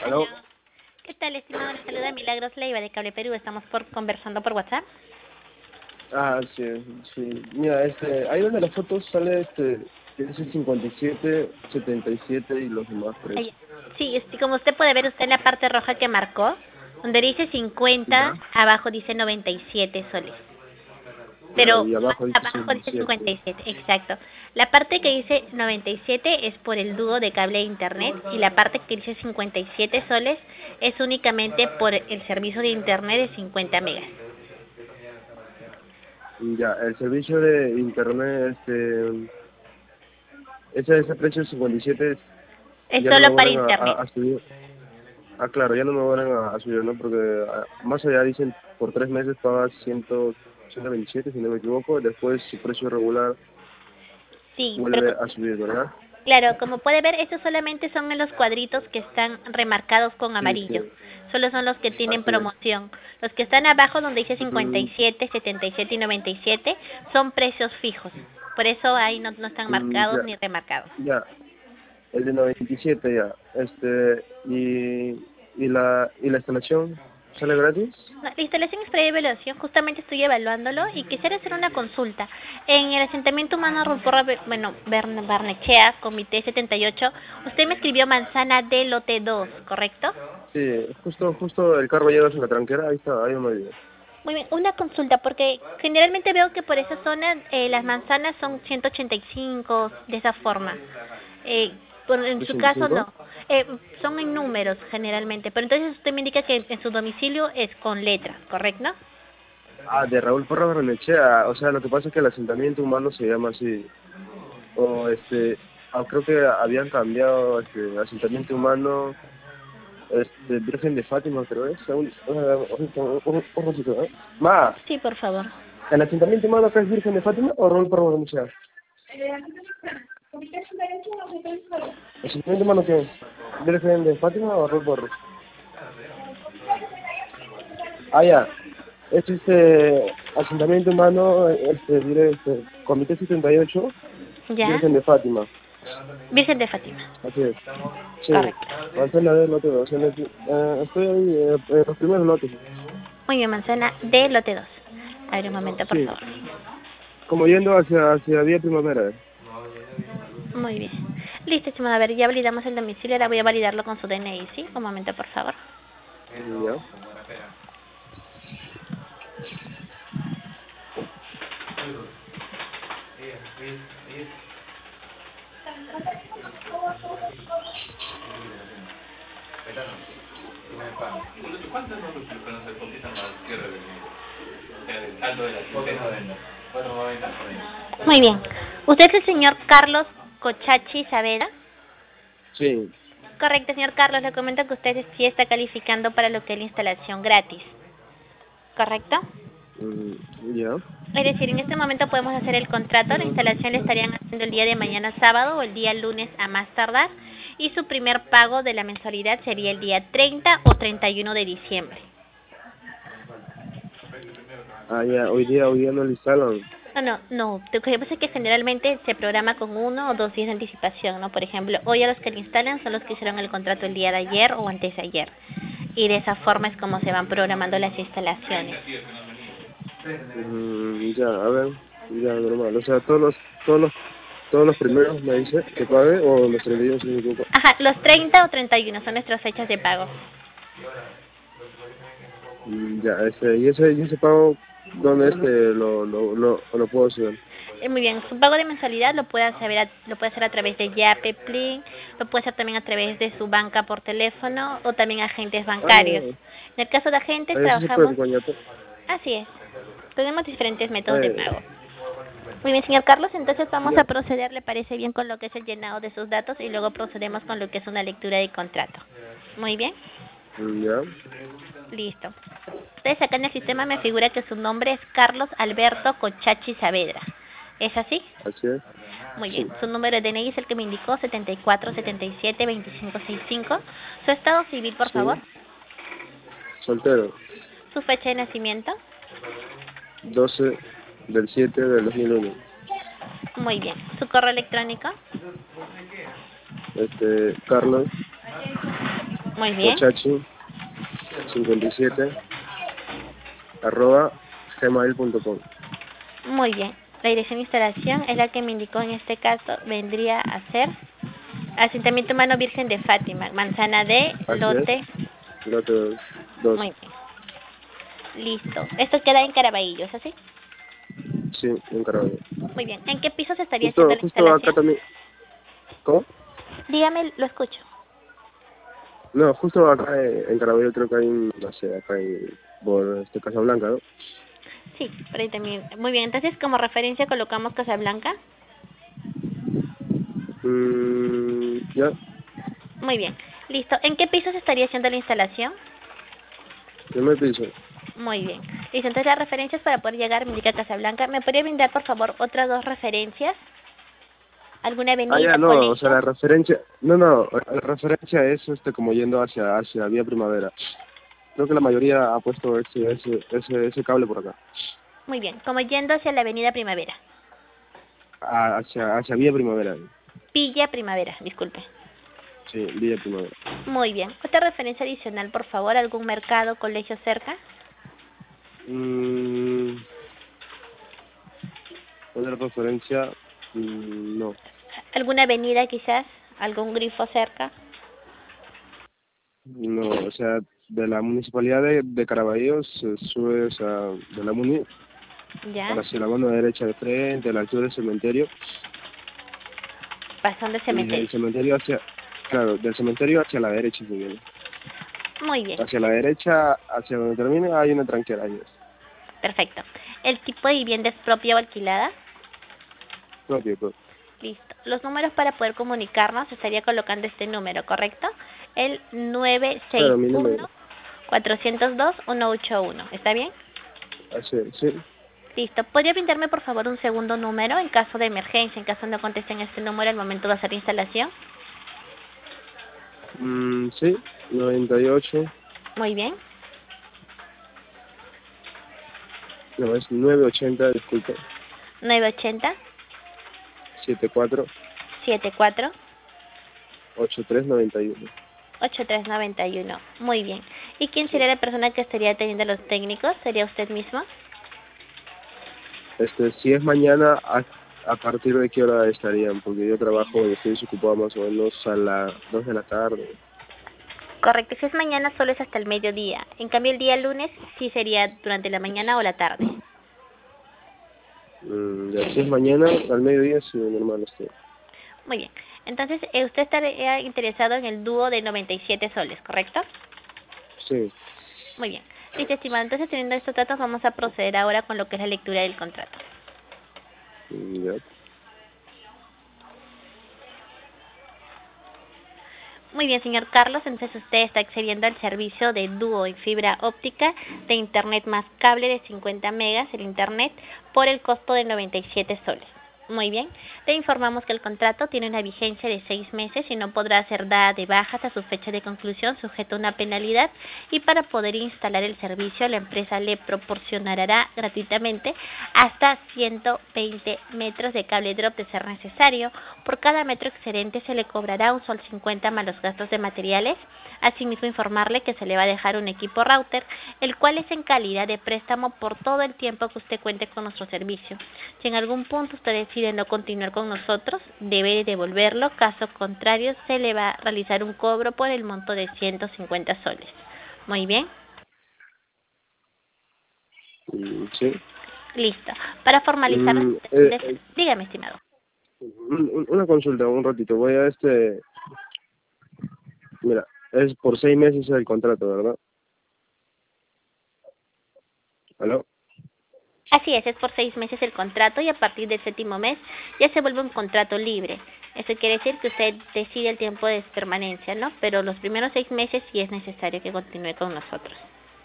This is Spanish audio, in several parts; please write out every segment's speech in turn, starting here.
¿Aló? Hola. ¿Qué tal, estimado? Le saluda Milagros Leiva de Cable Perú. Estamos conversando por WhatsApp. Ah, sí, sí. Mira, ahí donde las fotos sale, que dice 57, 77 y los demás Ahí. precios. Sí, como usted puede ver, usted en la parte roja que marcó, donde dice 50, ¿Ya? abajo dice 97 soles. Ya, Pero y más abajo dice abajo dice 57. 57, exacto. La parte que dice 97 es por el dúo de cable de internet y la parte que dice 57 soles es únicamente por el servicio de internet de 50 megas. Y ya, el servicio de internet, ese precio de 57 Es ya no me solo para vuelven internet. a subir. Ah, claro, ya no me vuelven a subir, ¿no? Porque más allá dicen por 3 meses pagas 127, si no me equivoco, después su precio regular Sí, pero vuelve a subir, ¿verdad? claro, como puede ver, estos solamente son en los cuadritos que están remarcados con Sí, amarillo. sí, Solo son los que tienen así es. promoción. Los que están abajo donde dice Mm, 57, 77 y 97 son precios fijos. Por eso ahí no están marcados ya, ni remarcados. ya, el de 97 ya, y la instalación sale gratis. La instalación es previa evaluación, justamente estoy evaluándolo y quisiera hacer una consulta. En el asentamiento humano Ruporra, bueno, Barnechea, Comité 78, usted me escribió manzana de lote 2, ¿correcto? Sí, justo el carro llega a la tranquera, ahí está, ahí no me olvido. Muy bien, una consulta, porque generalmente veo que por esa zona las manzanas son 185, de esa forma. Eh, en su caso 85. no. Son en números generalmente, pero entonces usted me indica que en su domicilio es con letras, ¿correcto? Ah, de Raúl Porra Barnechea, o sea, lo que pasa es que el asentamiento humano se llama así, o creo que habían cambiado, asentamiento humano, Virgen de Fátima, creo es, un ratito, ¿eh? Ma, Sí, por favor. ¿el asentamiento humano acá es Virgen de Fátima o Raúl Porra Barnechea? ¿El asentamiento humano qué es? ¿Virgen de Fátima o Raúl Porra? Ah, ya. Es asentamiento humano, Comité 78, ¿Ya? Virgen de Fátima. Virgen de Fátima. Así es. Sí, Correcto. manzana de lote 2. Estoy ahí, los primeros lotes. Muy bien, manzana de lote 2. A ver, un momento, por Sí, favor. como yendo hacia Vía Primavera. Muy bien. Listo, estimado. A ver, ya validamos el domicilio. Ahora voy a validarlo con su DNI, ¿sí? Un momento, por favor. Ya. Muy bien. ¿Usted es el señor Carlos Cochachi Saavedra? Sí. Correcto, señor Carlos. Le comento que usted sí está calificando para lo que es la instalación gratis. ¿Correcto? Mm, ya. Es decir, en este momento podemos hacer el contrato. La instalación la estarían haciendo el día de mañana sábado o el día lunes a más tardar. Y su primer pago de la mensualidad sería el día 30 o 31 de diciembre. Ah, ya. Hoy día no lo instalan. No. Lo que pasa es que generalmente se programa con 1 o 2 días de anticipación, ¿no? Por ejemplo, hoy a los que le instalan son los que hicieron el contrato el día de ayer o antes de ayer. Y de esa forma es como se van programando las instalaciones. Ya, a ver. Ya, normal. O sea, todos los primeros me dice que pague o los 31 si no me equivoco. Ajá, los 30 o 31 son nuestras fechas de pago. Ya, y ese pago, ¿dónde lo puedo hacer? Muy bien, su pago de mensualidad lo puede hacer a través de Yape, Plin, lo puede hacer también a través de su banca por teléfono o también agentes Ah, bancarios. ya. En el caso de agentes Ah, ya sí se puede trabajamos, con Coñato. así es, tenemos diferentes Ah, métodos de ya. pago. Muy bien, señor Carlos, entonces vamos Ya. a proceder, ¿le parece bien con lo que es el llenado de sus datos y luego procedemos con lo que es una lectura de contrato? Muy bien, Ya. listo. Entonces acá en el sistema me figura que su nombre es Carlos Alberto Cochachi Saavedra. ¿Es así? Así es. Muy bien. Sí. Su número de DNI es el que me indicó, 74772565. Su estado civil, por favor. Sí. Soltero. Su fecha de nacimiento. 12/7/2001. Muy bien. Su correo electrónico. Carlos. Muy bien. Pochachi57 @gmail.com. Muy bien. La dirección de instalación es la que me indicó en este caso. Vendría a ser Asentamiento Humano Virgen de Fátima, Manzana D, Así es, lote. lote 2. Muy bien. Listo. Esto queda en Caraballo, ¿es así? Sí, en Caraballo. Muy bien. ¿En qué piso se estaría haciendo la Justo acá instalación? también. ¿Cómo? Dígame, lo escucho. No, justo acá en Caraballo creo que hay no sé, acá por Casablanca, ¿no? Sí, por ahí también. Muy bien. Entonces, como referencia colocamos Casablanca. Ya, Muy bien. Listo. ¿En qué piso se estaría haciendo la instalación? primer piso. Muy bien. Listo. Entonces, las referencias para poder llegar me indica Casablanca. ¿Me podría brindar, por favor, otras dos referencias? ¿Alguna Ah, ya, avenida, no, o sea, colegio? la referencia, no, la referencia es como yendo hacia Vía Primavera. Creo que la mayoría ha puesto ese cable por acá. Muy bien. Como yendo hacia la avenida Primavera. Hacia Vía Primavera. Villa Primavera, disculpe. Sí, Villa Primavera. Muy bien. Otra referencia adicional, por favor. ¿Algún mercado, colegio cerca? Mm, Otra referencia, no. ¿Alguna avenida, quizás? ¿Algún grifo cerca? No, o sea, de la municipalidad de Caraballo se sube, o sea, de la muni Ya. para hacia la mano derecha de frente, a la altura del cementerio, Pasando el y del cementerio. cementerio claro, del cementerio hacia la derecha se viene. Muy bien. Hacia la derecha, hacia donde termina, hay una tranquera ahí. Perfecto. ¿El tipo de vivienda es propia o alquilada? Propio, pues. Listo. Los números para poder comunicarnos, estaría colocando este número, ¿correcto? El Claro, mi número. 961-402-181. ¿Está bien? Así, sí. Listo. ¿Podría brindarme, por favor, un segundo número en caso de emergencia, en caso no contesten este número al momento de hacer instalación? Sí, 98, Muy bien. no, es 980, disculpe, 980 74 74 8391. 8391. Muy bien. ¿Y quién Sí. sería la persona que estaría atendiendo a los técnicos? ¿Sería usted mismo? Si es mañana, ¿a partir de qué hora estarían? Porque yo trabajo y estoy desocupado más o menos a las 2 de la tarde. Correcto. Si es mañana, solo es hasta el mediodía. En cambio, el día lunes sí sería durante la mañana o la tarde. Ya, si es mañana, al mediodía, sí, normal estoy. Muy bien. Entonces, usted estaría interesado en el dúo de 97 soles, ¿correcto? Sí, Muy bien. Listo, estimado. Entonces, teniendo estos datos, vamos a proceder ahora con lo que es la lectura del contrato. ya. Muy bien, señor Carlos. Entonces, usted está accediendo al servicio de dúo y fibra óptica de Internet más cable de 50 megas, el Internet, por el costo de 97 soles. Muy bien. Le informamos que el contrato tiene una vigencia de 6 meses y no podrá ser dada de baja hasta su fecha de conclusión, sujeto a una penalidad. Y para poder instalar el servicio, la empresa le proporcionará gratuitamente hasta 120 metros de cable drop de ser necesario. Por cada metro excedente se le cobrará un sol 50 más los gastos de materiales. Asimismo, informarle que se le va a dejar un equipo router, el cual es en calidad de préstamo por todo el tiempo que usted cuente con nuestro servicio. Si en algún punto usted decide no continuar con nosotros, debe devolverlo. Caso contrario, se le va a realizar un cobro por el monto de 150 soles. Muy bien. Sí. Listo. Para formalizar, Mm, eh, eh, dígame, estimado. una consulta, un ratito. Voy a mira, es por 6 meses el contrato, ¿verdad? ¿Aló? Así es por 6 meses el contrato y a partir del séptimo mes ya se vuelve un contrato libre. Eso quiere decir que usted decide el tiempo de permanencia, ¿no? Pero los primeros 6 meses sí es necesario que continúe con nosotros.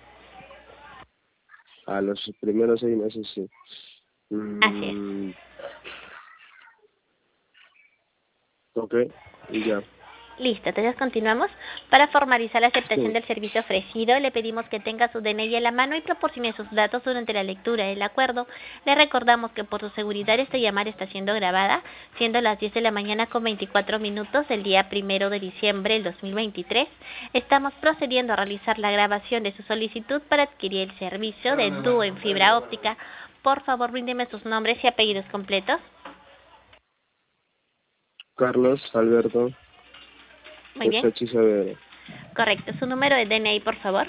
A los primeros 6 meses, sí. Así es. Mm, ok, ya. Listo, entonces continuamos. Para formalizar la aceptación Sí. del servicio ofrecido, le pedimos que tenga su DNI en la mano y proporcione sus datos durante la lectura del acuerdo. Le recordamos que por su seguridad esta llamada está siendo grabada, siendo las 10 de la mañana con 24 minutos del día 1 de diciembre del 2023. Estamos procediendo a realizar la grabación de su solicitud para adquirir el servicio de dúo en fibra óptica. Por favor, bríndeme sus nombres y apellidos completos. Carlos Alberto Muy bien, Cochachi Saavedra. correcto. Su número de DNI, por favor.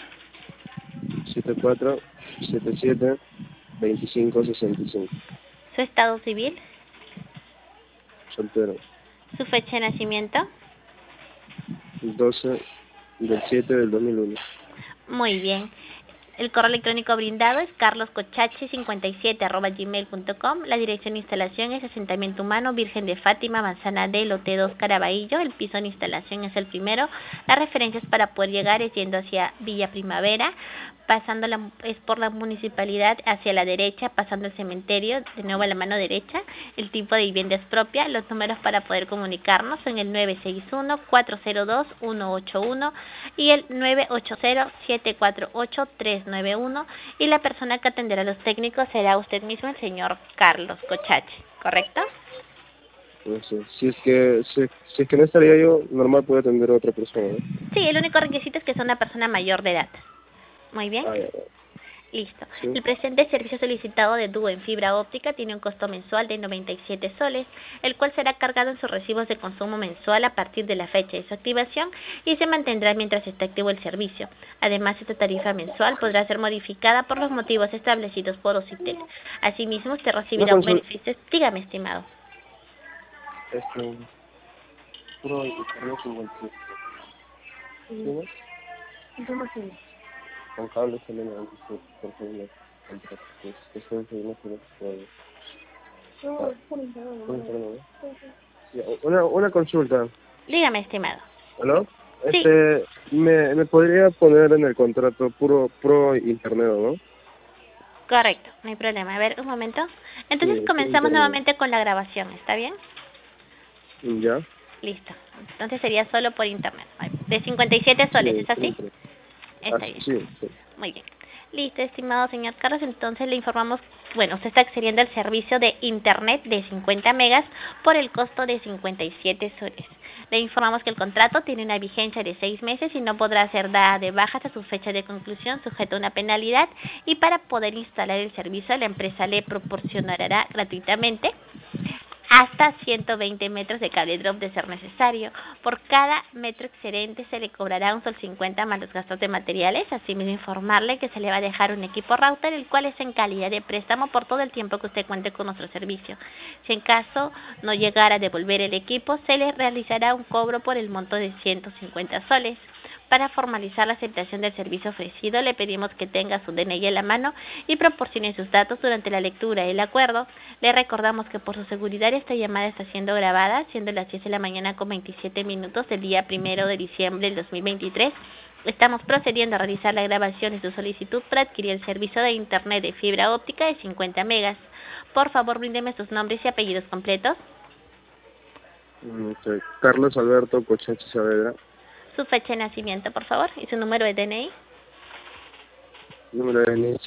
74772565. Su estado civil. Soltero. Su fecha de nacimiento. 12/7/2001. Muy bien. El correo electrónico brindado es carloscochachi57@gmail.com. La dirección de instalación es Asentamiento Humano Virgen de Fátima, Manzana D, Lote 2, Caraballo. El piso de instalación es el primero. Las referencias para poder llegar es yendo hacia Villa Primavera, pasando es por la municipalidad hacia la derecha, pasando el cementerio, de nuevo a la mano derecha. El tipo de vivienda es propia. Los números para poder comunicarnos son el 961-402-181 y el 980-748-391, y la persona que atenderá a los técnicos será usted mismo, el señor Carlos Cochachi, ¿correcto? No sé. Si es que no estaría yo, normal puede atender a otra persona, ¿no? Sí, el único requisito es que sea una persona mayor de edad. Muy bien. Ya. Listo. Sí. El presente servicio solicitado de dúo en fibra óptica tiene un costo mensual de 97 soles, el cual será cargado en sus recibos de consumo mensual a partir de la fecha de su activación y se mantendrá mientras esté activo el servicio. Además, esta tarifa mensual podrá ser modificada por los motivos establecidos por Ocitel. Asimismo, usted recibirá un beneficio. Dígame, estimado. Puro internet sin wifi. ¿Sí? Con cables también, por favor. Una consulta. Dígame, estimado. ¿Aló? Sí, Me podría poner en el contrato puro internet, ¿no? correcto, no hay problema. A ver, un momento. Entonces Sí, puro comenzamos internet. nuevamente con la grabación, ¿está bien? ¿Ya? Listo. Entonces sería solo por internet. De 57 soles, Sí, ¿es así? sí. Está bien. Sí, sí. Muy bien. Listo, estimado señor Carlos. Entonces le informamos, bueno, usted está accediendo al servicio de internet de 50 megas por el costo de 57 soles. Le informamos que el contrato tiene una vigencia de 6 meses y no podrá ser dada de baja hasta su fecha de conclusión, sujeto a una penalidad. Y para poder instalar el servicio, la empresa le proporcionará gratuitamente hasta 120 metros de cable drop de ser necesario. Por cada metro excedente se le cobrará un sol 50 más los gastos de materiales. Asimismo, informarle que se le va a dejar un equipo router, el cual es en calidad de préstamo por todo el tiempo que usted cuente con nuestro servicio. Si en caso no llegara a devolver el equipo, se le realizará un cobro por el monto de 150 soles. Para formalizar la aceptación del servicio ofrecido, le pedimos que tenga su DNI en la mano y proporcione sus datos durante la lectura del acuerdo. Le recordamos que por su seguridad esta llamada está siendo grabada, siendo las 10 de la mañana con 27 minutos del día 1 de diciembre del 2023. Estamos procediendo a realizar la grabación de su solicitud para adquirir el servicio de internet de fibra óptica de 50 megas. Por favor, bríndeme sus nombres y apellidos completos. Carlos Alberto Cochachi Saavedra. Su fecha de nacimiento, por favor, y su número de DNI. Número de DNI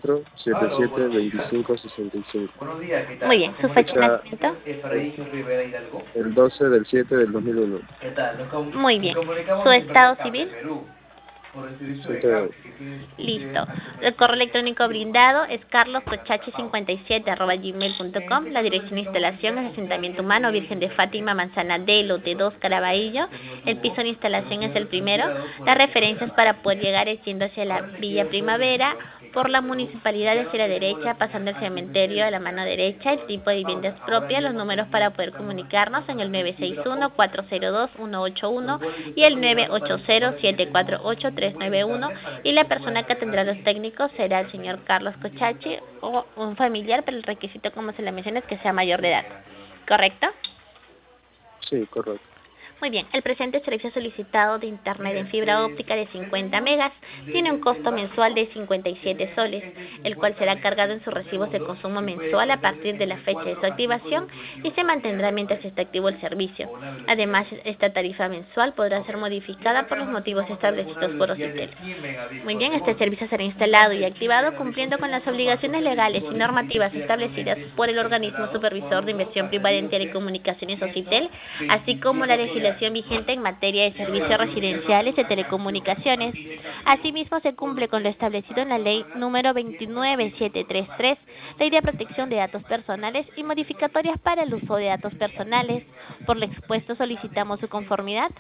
74772565. Buenos días, ¿qué tal? Muy bien, su fecha de nacimiento. Efraín Rivera Hidalgo. El 12/7/2001. ¿Qué tal? Muy bien. Comunicamos ¿Su desde estado Cable civil? Perú, por el servicio de Soltero. cable que tiene Listo. El correo electrónico brindado es carloscochachi57@gmail.com. La dirección de instalación es Asentamiento Humano Virgen de Fátima, Manzana D, Lote 2, Caraballo. El piso de instalación es el primero. Las referencias para poder llegar es yendo hacia la Villa Primavera, por la municipalidad hacia la derecha, pasando el cementerio a la mano derecha. El tipo de vivienda es propia. Los números para poder comunicarnos en el 961-402-181 y el 980-748-391, y la persona que atenderá a los técnicos será el señor Carlos Cochachi o un familiar, pero el requisito, como se le menciona, es que sea mayor de edad. ¿Correcto? Sí, correcto. Muy bien, el presente servicio solicitado de Internet en fibra óptica de 50 megas tiene un costo mensual de 57 soles, el cual será cargado en sus recibos de consumo mensual a partir de la fecha de su activación y se mantendrá mientras esté activo el servicio. Además, esta tarifa mensual podrá ser modificada por los motivos establecidos por Ocitel. Muy bien, este servicio será instalado y activado cumpliendo con las obligaciones legales y normativas establecidas por el organismo supervisor de inversión privada en telecomunicaciones Ocitel, así como la legislación vigente en materia de servicios residenciales de telecomunicaciones. Asimismo, se cumple con lo establecido en la Ley número 29733, Ley de Protección de Datos Personales y modificatorias para el uso de datos personales. Por lo expuesto, solicitamos su conformidad.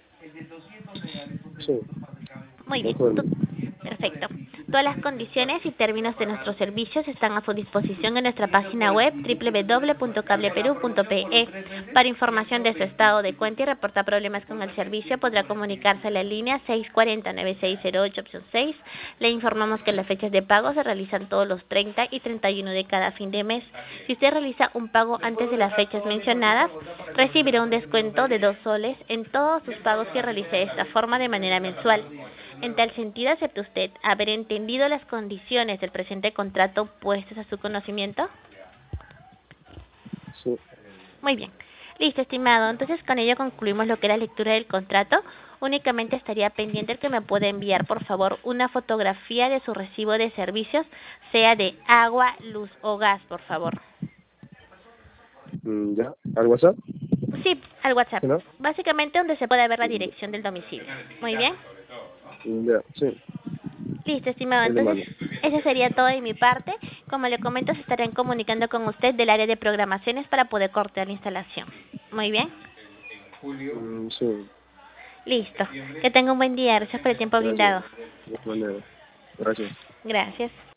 Sí, Muy de bien. acuerdo. Perfecto. Todas las condiciones y términos de nuestros servicios están a su disposición en nuestra página web www.cableperu.pe. Para información de su estado de cuenta y reportar problemas con el servicio, podrá comunicarse a la línea 640-9608 opción 6. Le informamos que las fechas de pago se realizan todos los 30 y 31 de cada fin de mes. Si usted realiza un pago antes de las fechas mencionadas, recibirá un descuento de 2 soles en todos sus pagos que realice de esta forma de manera mensual. En tal sentido, ¿acepta usted haber entendido las condiciones del presente contrato puestas a su conocimiento? Sí, Muy bien. Listo, estimado. Entonces, con ello concluimos lo que es la lectura del contrato. Únicamente estaría pendiente el que me pueda enviar, por favor, una fotografía de su recibo de servicios, sea de agua, luz o gas, por favor. ya, ¿al WhatsApp? Sí, al WhatsApp. ¿Sí, no? Básicamente donde se puede ver la dirección del domicilio. Muy bien. Ya, sí, Listo, estimado. ahí le Entonces, mando. eso sería todo de mi parte. Como le comento, se estarán comunicando con usted del área de programaciones para poder cortar la instalación. Muy bien. Sí, Listo. Que tenga un buen día. Gracias por el tiempo gracias. brindado. De todas maneras. Gracias. Gracias.